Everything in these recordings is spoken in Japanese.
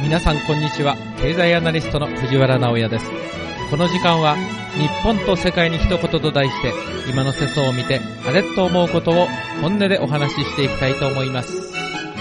皆さんこんにちは。経済アナリストの藤原直也です。この時間は日本と世界に一言と題して、今の世相を見てあれと思うことを本音でお話ししていきたいと思います。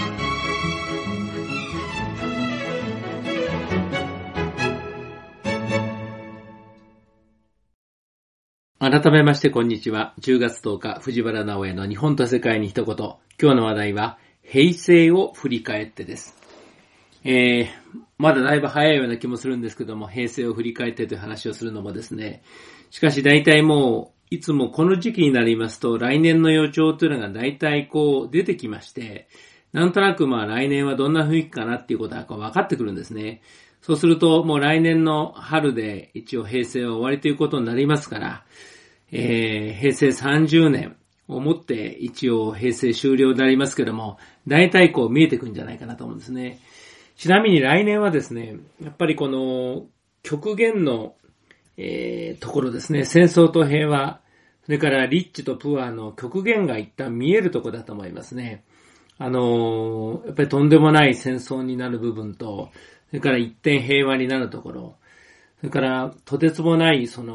改めましてこんにちは。10月10日藤原直也の日本と世界に一言。今日の話題は平成を振り返ってです。まだだいぶ早いような気もするんですけども、平成を振り返ってという話をするのもですね、しかし大体もういつもこの時期になりますと来年の予兆というのが大体出てきまして、なんとなく来年はどんな雰囲気かなっていうことが分かってくるんですね。そうするともう来年の春で一応平成は終わりということになりますから、平成30年をもって一応平成終了でありますけども、大体見えてくるんじゃないかなと思うんですね。ちなみに来年はですね、やっぱりこの極限の、ところですね、戦争と平和、それからリッチとプアの極限が一旦見えるところだと思いますね。やっぱりとんでもない戦争になる部分と、それから一点平和になるところ、それからとてつもない崩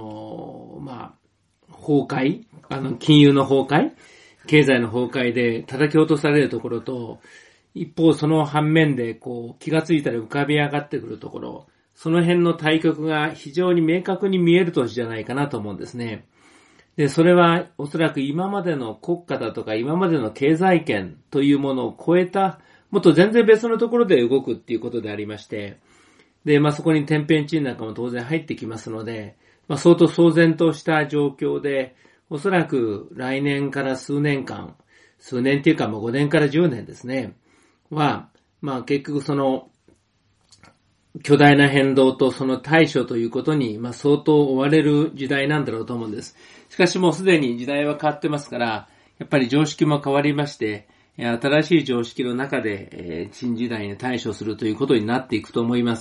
壊、金融の崩壊、経済の崩壊で叩き落とされるところと、一方その反面で気がついたら浮かび上がってくるところ、その辺の対極が非常に明確に見える年じゃないかなと思うんですね。で、それはおそらく今までの国家だとか今までの経済圏というものを超えた、もっと全然別のところで動くっていうことでありまして、で、そこに天変地異なんかも当然入ってきますので、相当騒然とした状況で、おそらく来年から数年間、数年っていうか5年から10年ですね、は、結局その巨大な変動とその対処ということに、相当追われる時代なんだろうと思うんです。しかしもうすでに時代は変わってますから、やっぱり常識も変わりまして、新しい常識の中で、新時代に対処するということになっていくと思います。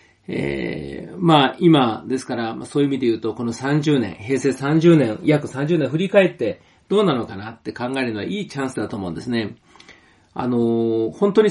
今ですから、そういう意味で言うと、この30年、平成30年、約30年振り返ってどうなのかなって考えるのはいいチャンスだと思うんですね。本当に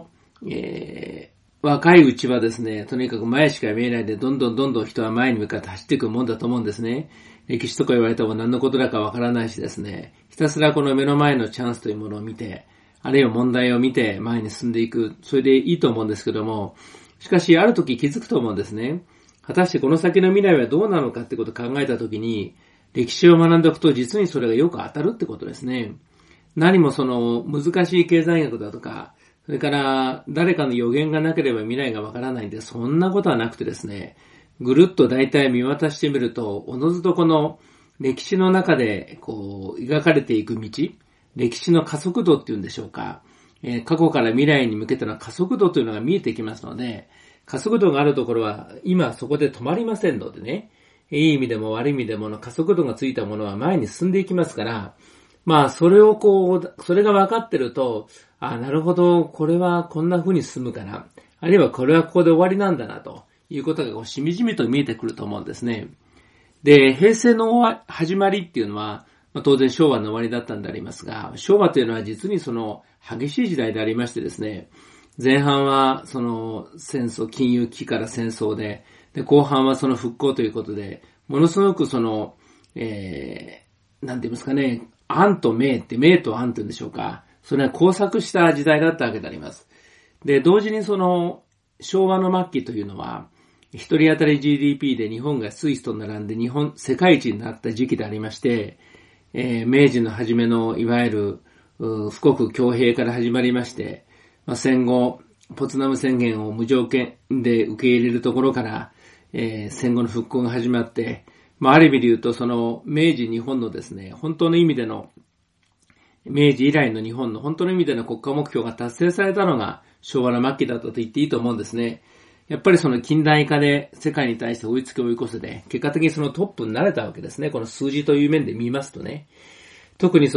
若いうちはですね、とにかく前しか見えないで、どんどん人は前に向かって走っていくもんだと思うんですね。歴史とか言われても何のことだかわからないしですね、ひたすらこの目の前のチャンスというものを見て、あるいは問題を見て前に進んでいく、それでいいと思うんですけども、しかしある時気づくと思うんですね。果たしてこの先の未来はどうなのかってことを考えた時に、歴史を学んでおくと実にそれがよく当たるってことですね。何も難しい経済学だとか、それから誰かの予言がなければ未来がわからないんで、そんなことはなくてですね、ぐるっと大体見渡してみると、おのずとこの歴史の中で描かれていく道、歴史の加速度っていうんでしょうか、過去から未来に向けての加速度というのが見えてきますので、加速度があるところは今そこで止まりませんのでね、いい意味でも悪い意味でも加速度がついたものは前に進んでいきますから、それをそれが分かってると、なるほど、これはこんな風に進むかな。あるいはこれはここで終わりなんだな、ということがしみじみと見えてくると思うんですね。で、平成の始まりっていうのは、当然昭和の終わりだったんでありますが、昭和というのは実に激しい時代でありましてですね、前半は戦争、金融危機から戦争で、後半は復興ということで、ものすごくなんて言いますかね、暗と明って、明と暗って言うんでしょうか。それは交錯した時代だったわけであります。で、同時に昭和の末期というのは、一人当たり GDP で日本がスイスと並んで世界一になった時期でありまして、明治の初めのいわゆる富国強兵から始まりまして、戦後、ポツダム宣言を無条件で受け入れるところから、戦後の復興が始まって、ある意味で言うと明治日本のですね、本当の意味での、明治以来の日本の本当の意味での国家目標が達成されたのが昭和の末期だったと言っていいと思うんですね。やっぱり近代化で世界に対して追いつけ追い越せで、結果的にトップになれたわけですね。この数字という面で見ますとね。特に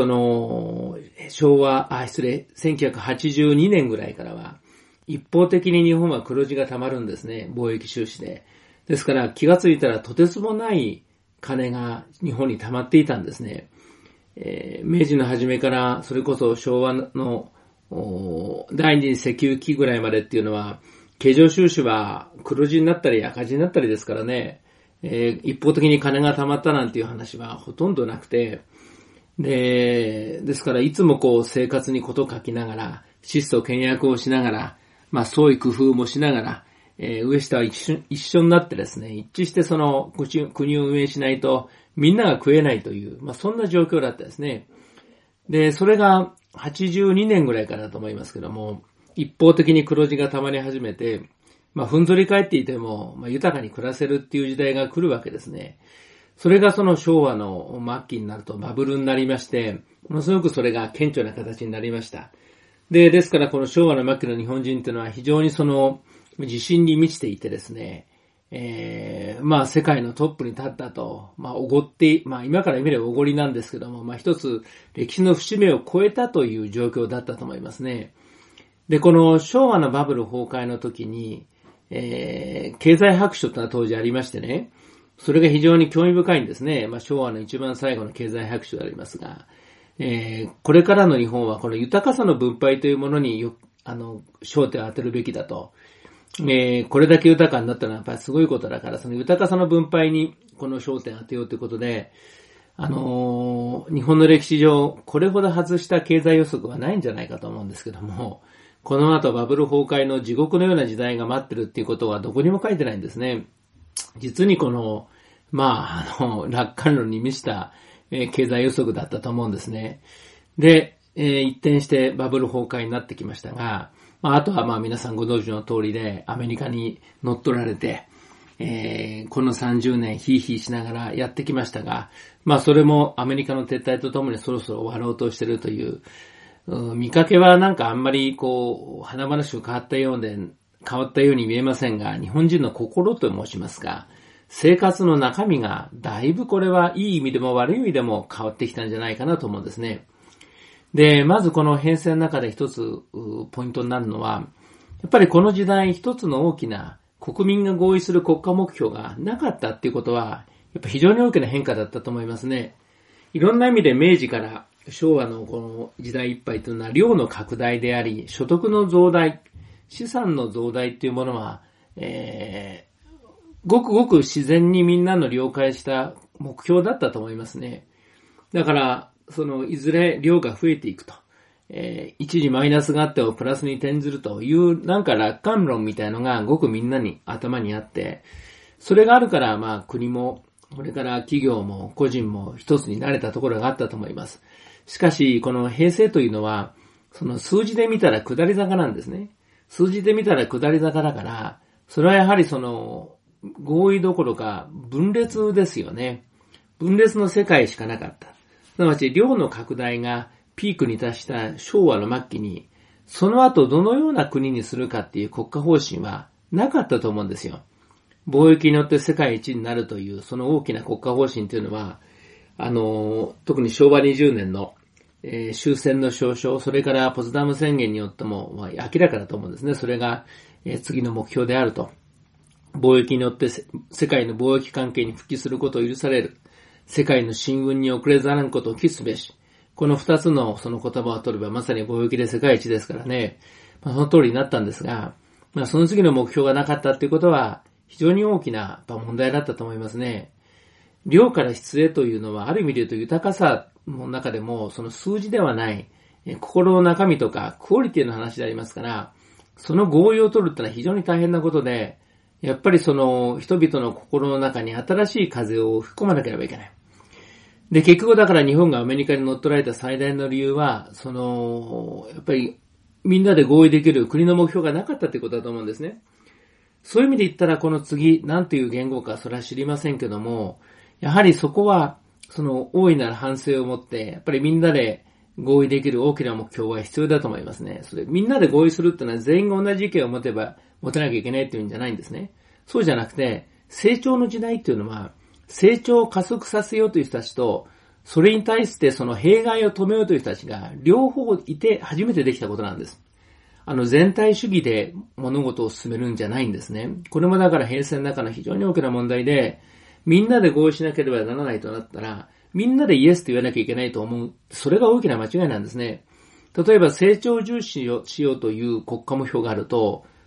1982年ぐらいからは、一方的に日本は黒字が溜まるんですね。貿易収支で。ですから気がついたらとてつもない金が日本に溜まっていたんですね。明治の初めからそれこそ昭和の第二次石油危機ぐらいまでっていうのは経常収支は黒字になったり赤字になったりですからね、一方的に金が貯まったなんていう話はほとんどなくて、ですからいつも生活に事書きながら、質素倹約をしながら、創意工夫もしながら、上下は一緒になってですね、一致してその国を運営しないとみんなが食えないという、そんな状況だったですね。で、それが82年ぐらいからだと思いますけども、一方的に黒字が溜まり始めて、ふんぞり返っていても、豊かに暮らせるっていう時代が来るわけですね。それがその昭和の末期になるとバブルになりまして、ものすごくそれが顕著な形になりました。ですからこの昭和の末期の日本人っていうのは非常にその自信に満ちていてですね、世界のトップに立ったと、おごって、今から見ればおごりなんですけども、一つ歴史の節目を超えたという状況だったと思いますね。で、この昭和のバブル崩壊の時に、経済白書というのは当時ありましてね、それが非常に興味深いんですね。昭和の一番最後の経済白書でありますが、これからの日本はこの豊かさの分配というものに焦点を当てるべきだと。これだけ豊かになったのはやっぱりすごいことだから、その豊かさの分配にこの焦点を当てようということで、日本の歴史上、これほど外した経済予測はないんじゃないかと思うんですけども、この後バブル崩壊の地獄のような時代が待ってるっていうことはどこにも書いてないんですね。実にこの、楽観論に満ちた、経済予測だったと思うんですね。で、一転してバブル崩壊になってきましたが、あとは皆さんご存知の通りでアメリカに乗っ取られて、この30年ヒーヒーしながらやってきましたが、それもアメリカの撤退とともにそろそろ終わろうとしているという、見かけはなんかあんまり華々しく変わったように見えませんが、日本人の心と申しますか、生活の中身がだいぶこれはいい意味でも悪い意味でも変わってきたんじゃないかなと思うんですね。で、まずこの変遷の中で一つポイントになるのは、やっぱりこの時代一つの大きな国民が合意する国家目標がなかったっていうことは、やっぱ非常に大きな変化だったと思いますね。いろんな意味で明治から昭和のこの時代いっぱいというのは量の拡大であり、所得の増大、資産の増大っていうものは、ごくごく自然にみんなの了解した目標だったと思いますね。だから、いずれ量が増えていくと。一時マイナスがあってもプラスに転ずるというなんか楽観論みたいのがごくみんなに頭にあって、それがあるから国も、これから企業も個人も一つになれたところがあったと思います。しかし、この平成というのは、その数字で見たら下り坂なんですね。数字で見たら下り坂だから、それはやはり合意どころか分裂ですよね。分裂の世界しかなかった。すなわち量の拡大がピークに達した昭和の末期に、その後どのような国にするかっていう国家方針はなかったと思うんですよ。貿易によって世界一になるというその大きな国家方針というのは、特に昭和20年の、終戦の証書、それからポツダム宣言によっても、明らかだと思うんですね。それが、次の目標であると。貿易によって世界の貿易関係に復帰することを許される。世界の進軍に遅れざらんことを期すべし。この二つのその言葉を取ればまさに貿易で世界一ですからね。その通りになったんですが、その次の目標がなかったっていうことは非常に大きな問題だったと思いますね。量から質へというのはある意味で言うと豊かさの中でもその数字ではない心の中身とかクオリティの話でありますから、その合意を取るってのは非常に大変なことで、やっぱり人々の心の中に新しい風を吹き込まなければいけない。で、結局だから日本がアメリカに乗っ取られた最大の理由は、やっぱりみんなで合意できる国の目標がなかったということだと思うんですね。そういう意味で言ったらこの次、何という言語かそれは知りませんけども、やはりそこは、大いなる反省を持って、やっぱりみんなで合意できる大きな目標は必要だと思いますね。みんなで合意するっていうのは全員が同じ意見を持てば、持たなきゃいけないっていうんじゃないんですね。そうじゃなくて、成長の時代っていうのは、成長を加速させようという人たちと、それに対してその弊害を止めようという人たちが両方いて初めてできたことなんです。全体主義で物事を進めるんじゃないんですね。これもだから平成の中の非常に大きな問題で、みんなで合意しなければならないとなったら、みんなでイエスと言わなきゃいけないと思う。それが大きな間違いなんですね。例えば成長を重視しようという国家目標があると、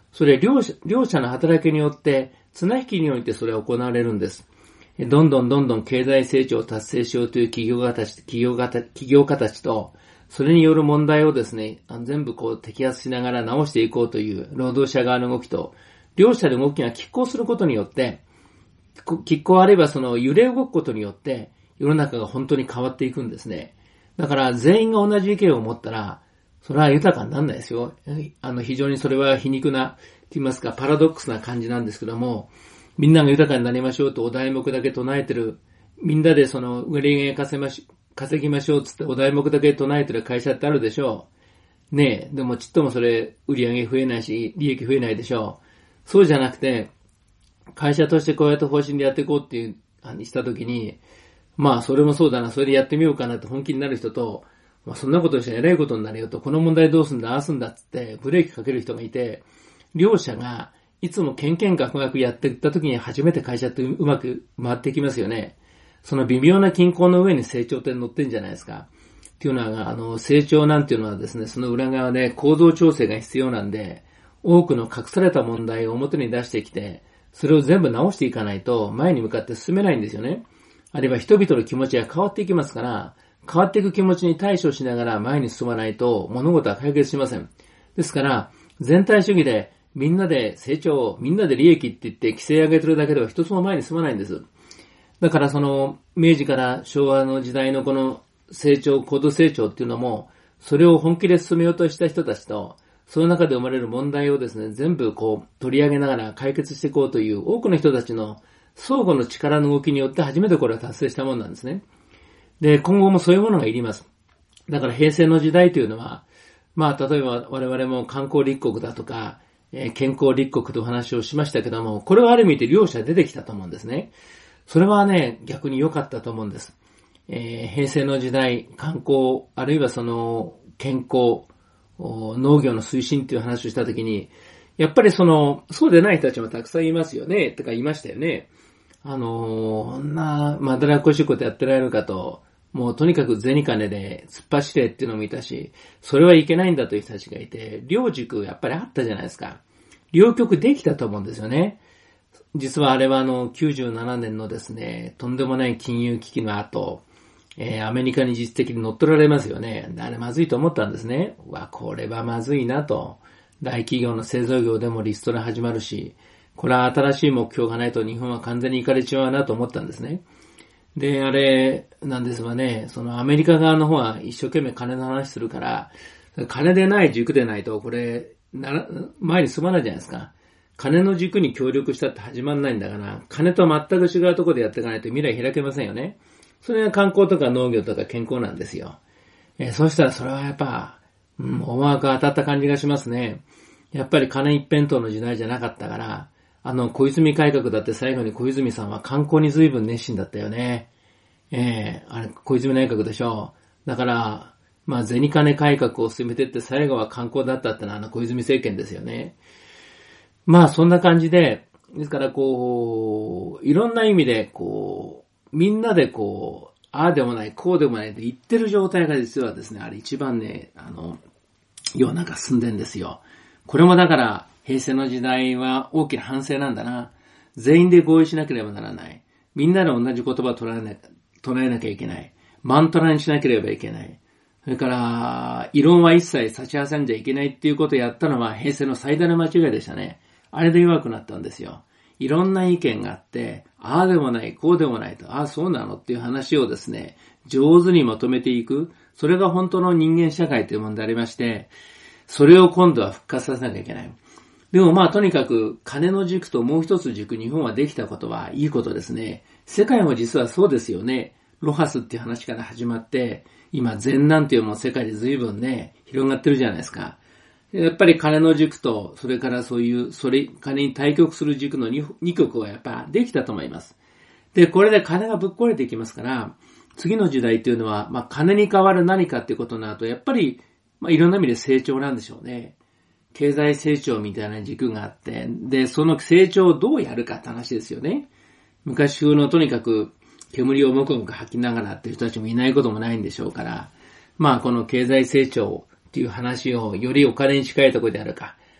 それ両者の働きによって、綱引きにおいてそれは行われるんです。どんどん経済成長を達成しようという企業家たちと、それによる問題をですね、全部摘発しながら直していこうという労働者側の動きと、両者の動きが拮抗することによって、拮抗あるいはその揺れ動くことによって、世の中が本当に変わっていくんですね。だから全員が同じ意見を持ったら、それは豊かにならないですよ。非常にそれは皮肉な、と言いますか、パラドックスな感じなんですけども、みんなが豊かになりましょうとお題目だけ唱えてる、みんなでその売り上げ稼ぎましょうつってお題目だけ唱えてる会社ってあるでしょう。ねえ、でもちっともそれ売り上げ増えないし、利益増えないでしょう。そうじゃなくて、会社としてこうやって方針でやっていこうっていう、したときに、まあそれもそうだな、それでやってみようかなって本気になる人と、まあそんなことしたら偉いことになるよと、この問題どうすんだ、ああすんだっつってブレーキかける人がいて、両者がいつもケンケンガクガクやっていったときに初めて会社ってうまく回っていきますよね。その微妙な均衡の上に成長って乗ってんじゃないですか。っていうのは、成長なんていうのはですね、その裏側で構造調整が必要なんで、多くの隠された問題を表に出してきて、それを全部直していかないと前に向かって進めないんですよね。あるいは人々の気持ちが変わっていきますから、変わっていく気持ちに対処しながら前に進まないと物事は解決しません。ですから、全体主義でみんなで成長、みんなで利益って言って規制上げてるだけでは一つも前に進まないんです。だからその明治から昭和の時代のこの成長、高度成長っていうのも、それを本気で進めようとした人たちと、その中で生まれる問題をですね、全部取り上げながら解決していこうという多くの人たちの相互の力の動きによって初めてこれは達成したものなんですね。で、今後もそういうものがいります。だから平成の時代というのは、まあ例えば我々も観光立国だとか、健康立国という話をしましたけども、これはある意味で両者出てきたと思うんですね。それはね、逆に良かったと思うんです。平成の時代、観光、あるいはその健康、農業の推進っていう話をしたときに、やっぱりそうでない人たちもたくさんいますよね、とか言いましたよね。まだらっこしいことやってられるかと、もうとにかく銭金で突っ走れっていうのもいたし、それはいけないんだという人たちがいて、両軸やっぱりあったじゃないですか。両極できたと思うんですよね。実はあれは97年のですね、とんでもない金融危機の後、アメリカに実質的に乗っ取られますよね。あれまずいと思ったんですね。これはまずいなと。大企業の製造業でもリストラ始まるし、これは新しい目標がないと日本は完全に行かれちまうなと思ったんですね。で、あれなんですがね、そのアメリカ側の方は一生懸命金の話するから、金でない軸でないとこれ、前に進まないじゃないですか。金の軸に協力したって始まんないんだから、金と全く違うところでやっていかないと未来開けませんよね。それが観光とか農業とか健康なんですよ。そうしたらそれはやっぱ、思惑当たった感じがしますね。やっぱり金一辺倒の時代じゃなかったから、小泉改革だって最後に小泉さんは観光に随分熱心だったよね。あれ小泉内閣でしょ。だから、まあ銭金改革を進めてって最後は観光だったってのは小泉政権ですよね。まあそんな感じで、ですからいろんな意味でみんなでああでもない、こうでもないって言ってる状態が実はですね、あれ一番ね、世の中進んでんですよ。これもだから、平成の時代は大きな反省なんだな。全員で合意しなければならない。みんなで同じ言葉を唱えなきゃいけない。マントラにしなければいけない。それから、異論は一切差し挟んじゃいけないっていうことをやったのは平成の最大の間違いでしたね。あれで弱くなったんですよ。いろんな意見があって、ああでもない、こうでもないと、ああそうなのっていう話をですね、上手にまとめていく。それが本当の人間社会というものでありまして、それを今度は復活させなきゃいけない。でもまあとにかく金の軸ともう一つ軸日本はできたことはいいことですね。世界も実はそうですよね。ロハスっていう話から始まって、今禅なんていうのも世界で随分ね、広がってるじゃないですか。やっぱり金の軸と、それから金に対極する軸の2極はやっぱできたと思います。で、これで金がぶっ壊れていきますから、次の時代っていうのは、まあ金に代わる何かっていうことになると、やっぱり、まあいろんな意味で成長なんでしょうね。経済成長みたいな軸があって、で、その成長をどうやるかって話ですよね。昔風のとにかく煙をもくもく吐きながらっていう人たちもいないこともないんでしょうから、まあこの経済成長っていう話をよりお金に近いところであるか、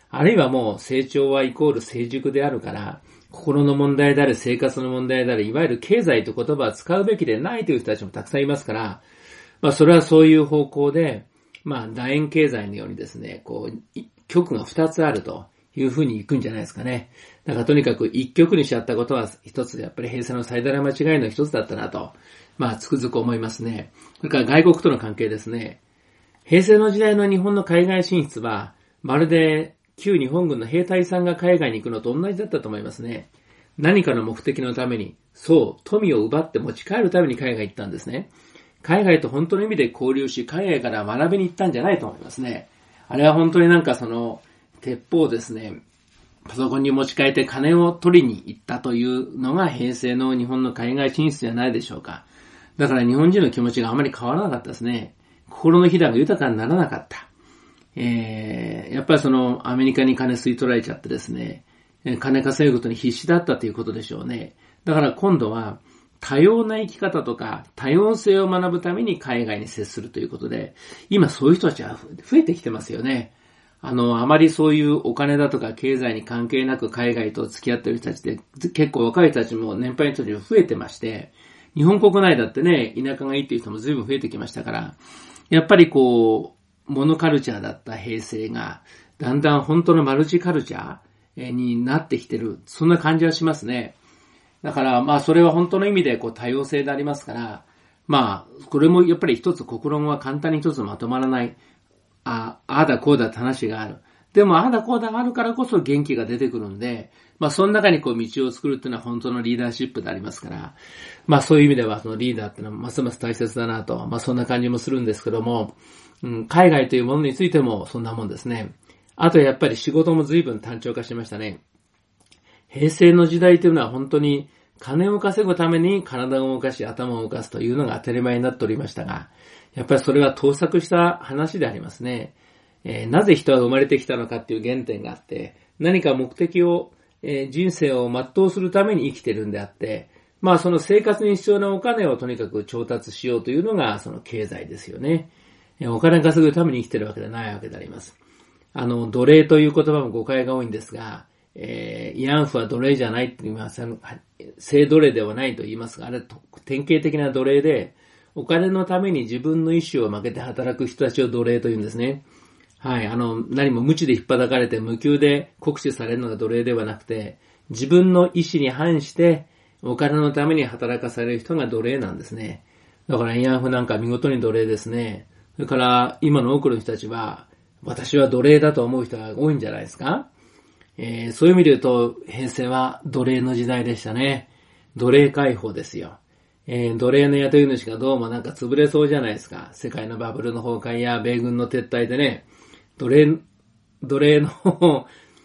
あるいはもう成長はイコール成熟であるから、心の問題である、生活の問題である、いわゆる経済という言葉は使うべきでないという人たちもたくさんいますから、それはそういう方向で、楕円経済のようにですね、極が2つあるというふうにいくんじゃないですかね。だからとにかく一極にしちゃったことは一つ、やっぱり平成の最大の間違いの一つだったなと、つくづく思いますね。それから外国との関係ですね。平成の時代の日本の海外進出は、まるで旧日本軍の兵隊さんが海外に行くのと同じだったと思いますね。何かの目的のために、富を奪って持ち帰るために海外行ったんですね。海外と本当の意味で交流し、海外から学びに行ったんじゃないと思いますね。あれは本当に鉄砲をですね、パソコンに持ち帰って金を取りに行ったというのが平成の日本の海外進出じゃないでしょうか。だから日本人の気持ちがあまり変わらなかったですね。心のひだが豊かにならなかった。やっぱりアメリカに金吸い取られちゃってですね、金稼ぐことに必死だったということでしょうね。だから今度は多様な生き方とか多様性を学ぶために海外に接するということで、今そういう人たちは増えてきてますよね。あまりそういうお金だとか経済に関係なく海外と付き合っている人たちで結構若い人たちも年配の人たちも増えてまして、日本国内だってね、田舎がいいっていう人も随分増えてきましたから、やっぱりモノカルチャーだった平成が、だんだん本当のマルチカルチャーになってきてる。そんな感じはしますね。だからそれは本当の意味で多様性でありますから、これもやっぱり一つ心は簡単に一つまとまらない。ああだこうだって話がある。でもああだこうだがあるからこそ元気が出てくるんで、その中に道を作るっていうのは本当のリーダーシップでありますから、そういう意味ではそのリーダーっていうのはますます大切だなと、そんな感じもするんですけども、海外というものについてもそんなもんですね。あとやっぱり仕事も随分単調化しましたね。平成の時代というのは本当に金を稼ぐために体を動かし頭を動かすというのが当たり前になっておりましたが、やっぱりそれは盗作した話でありますね。なぜ人は生まれてきたのかっていう原点があって、何か目的を、人生を全うするために生きてるんであって、その生活に必要なお金をとにかく調達しようというのがその経済ですよね。お金を稼ぐために生きてるわけではないわけであります。奴隷という言葉も誤解が多いんですが、慰安婦は奴隷じゃないって言います。性奴隷ではないと言いますが、あれ典型的な奴隷で、お金のために自分の意思を負けて働く人たちを奴隷と言うんですね。はい、何も無知で引っ叩かれて無給で酷使されるのが奴隷ではなくて、自分の意思に反してお金のために働かされる人が奴隷なんですね。だから慰安婦なんか見事に奴隷ですね。それから今の多くの人たちは、私は奴隷だと思う人が多いんじゃないですか。そういう意味で言うと、平成は奴隷の時代でしたね。奴隷解放ですよ。奴隷の雇い主がどうも潰れそうじゃないですか。世界のバブルの崩壊や米軍の撤退でね、奴隷の、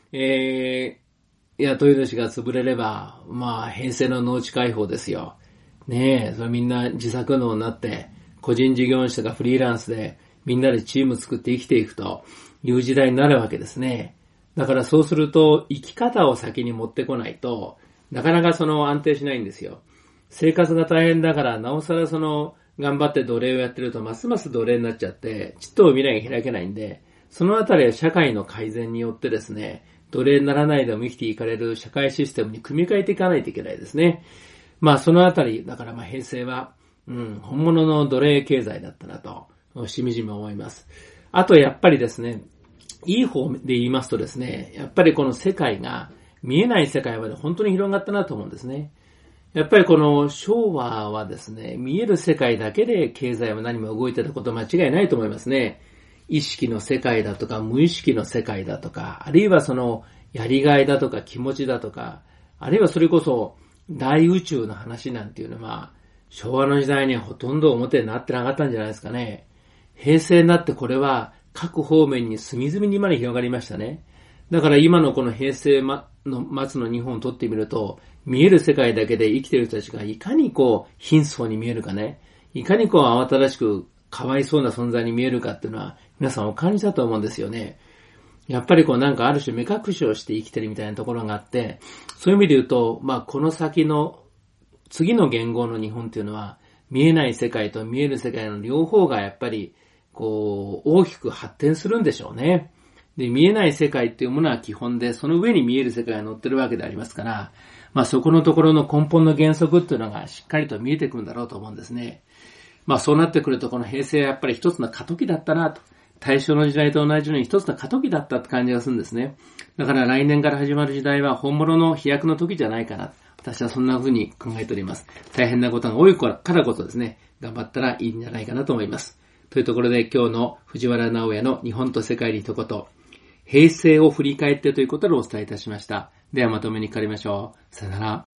雇い主が潰れれば、平成の農地解放ですよ。ねえ、それみんな自作農になって、個人事業主とかフリーランスでみんなでチーム作って生きていくという時代になるわけですね。だからそうすると生き方を先に持ってこないと、なかなか安定しないんですよ。生活が大変だから、なおさら頑張って奴隷をやってると、ますます奴隷になっちゃって、ちっとも未来が開けないんで、そのあたりは社会の改善によってですね、奴隷にならないでも生きていかれる社会システムに組み替えていかないといけないですね。そのあたり、だから平成は、本物の奴隷経済だったなと、しみじみ思います。あとやっぱりですね、いい方で言いますとですね、やっぱりこの世界が、見えない世界まで本当に広がったなと思うんですね。やっぱりこの昭和はですね、見える世界だけで経済も何も動いてたこと間違いないと思いますね。意識の世界だとか、無意識の世界だとか、あるいはやりがいだとか気持ちだとか、あるいはそれこそ大宇宙の話なんていうのは、昭和の時代にはほとんど表になってなかったんじゃないですかね。平成になってこれは各方面に隅々にまで広がりましたね。だから今のこの平成の末の日本をとってみると、見える世界だけで生きている人たちがいかに貧相に見えるかね、いかに慌ただしくかわいそうな存在に見えるかっていうのは皆さんお感じだと思うんですよね。やっぱりある種目隠しをして生きてるみたいなところがあって、そういう意味で言うと、この先の次の言語の日本っていうのは、見えない世界と見える世界の両方がやっぱり大きく発展するんでしょうね。 で、見えない世界っていうものは基本で、その上に見える世界が載ってるわけでありますから、そこのところの根本の原則っていうのがしっかりと見えてくるんだろうと思うんですね。そうなってくると、この平成はやっぱり一つの過渡期だったなと。大正の時代と同じように一つの過渡期だったって感じがするんですね。だから来年から始まる時代は本物の飛躍の時じゃないかな。私はそんな風に考えております。大変なことが多いからこそですね、頑張ったらいいんじゃないかなと思います。というところで今日の藤原直也の日本と世界に一言、平成を振り返ってということでお伝えいたしました。ではまとめに変わりましょう。さよなら。